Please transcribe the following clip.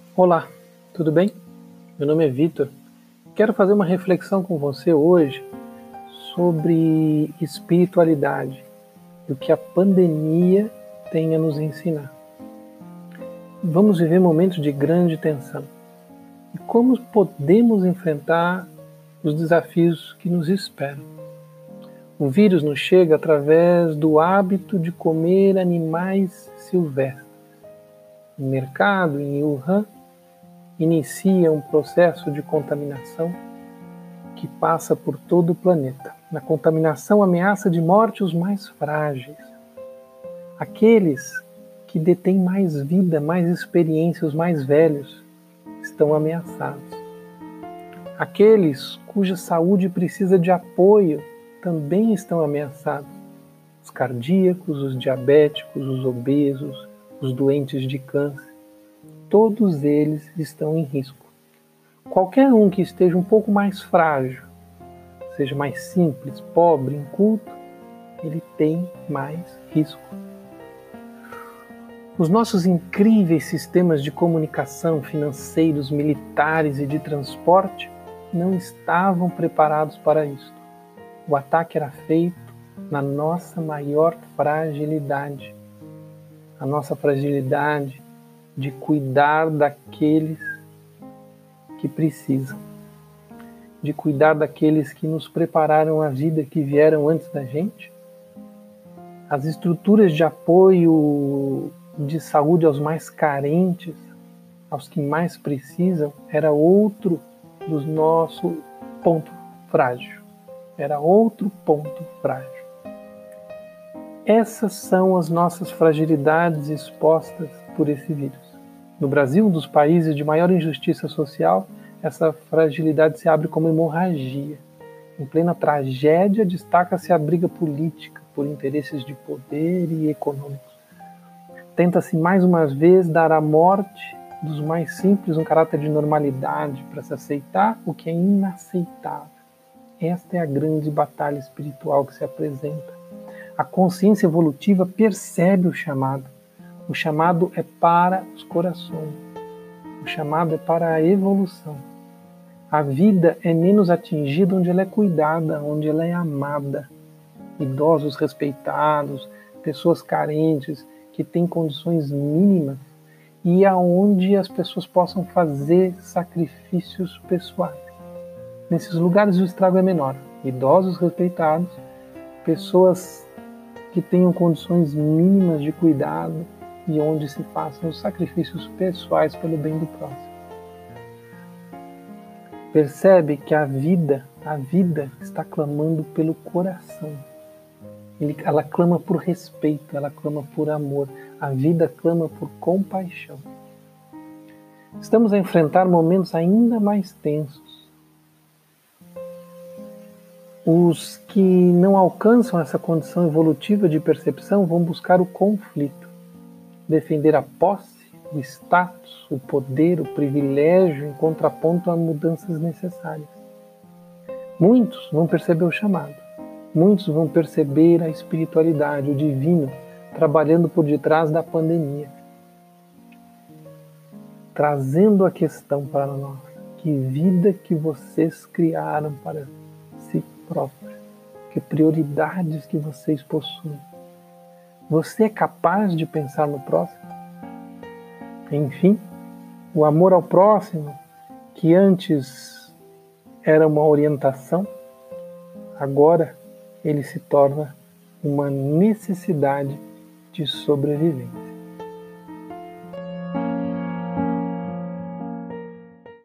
Olá, tudo bem? Meu nome é Vitor. Quero fazer uma reflexão com você hoje sobre espiritualidade e o que a pandemia tem a nos ensinar. Vamos viver momentos de grande tensão. E como podemos enfrentar os desafios que nos esperam? O vírus nos chega através do hábito de comer animais silvestres. No mercado, em Wuhan, inicia um processo de contaminação que passa por todo o planeta. Na contaminação ameaça de morte os mais frágeis, aqueles que detêm mais vida, mais experiência, os mais velhos, estão ameaçados. Aqueles cuja saúde precisa de apoio também estão ameaçados. Os cardíacos, os diabéticos, os obesos, os doentes de câncer, todos eles estão em risco. Qualquer um que esteja um pouco mais frágil, seja mais simples, pobre, inculto, ele tem mais risco. Os nossos incríveis sistemas de comunicação, financeiros, militares e de transporte não estavam preparados para isso. O ataque era feito na nossa maior fragilidade. A nossa fragilidade de cuidar daqueles que precisam, de cuidar daqueles que nos prepararam a vida, que vieram antes da gente. As estruturas de apoio de saúde aos mais carentes, aos que mais precisam, era outro do nosso ponto frágil. Era outro ponto frágil. Essas são as nossas fragilidades expostas por esse vírus. No Brasil, um dos países de maior injustiça social, essa fragilidade se abre como hemorragia. Em plena tragédia, destaca-se a briga política por interesses de poder e econômicos. Tenta-se mais uma vez dar à morte dos mais simples um caráter de normalidade para se aceitar o que é inaceitável. Esta é a grande batalha espiritual que se apresenta. A consciência evolutiva percebe o chamado. O chamado é para os corações. O chamado é para a evolução. A vida é menos atingida onde ela é cuidada, onde ela é amada. Idosos respeitados, pessoas carentes, que têm condições mínimas, e aonde as pessoas possam fazer sacrifícios pessoais. Nesses lugares o estrago é menor. Idosos respeitados, pessoas que tenham condições mínimas de cuidado e onde se façam os sacrifícios pessoais pelo bem do próximo. Percebe que a vida está clamando pelo coração. Ela clama por respeito, ela clama por amor. A vida clama por compaixão. Estamos a enfrentar momentos ainda mais tensos. Os que não alcançam essa condição evolutiva de percepção vão buscar o conflito, defender a posse, o status, o poder, o privilégio em contraponto a mudanças necessárias. Muitos vão perceber o chamado, muitos vão perceber a espiritualidade, o divino, trabalhando por detrás da pandemia, trazendo a questão para nós: que vida que vocês criaram para si próprio, que prioridades que vocês possuem. Você é capaz de pensar no próximo? Enfim, o amor ao próximo, que antes era uma orientação, agora ele se torna uma necessidade de sobrevivência.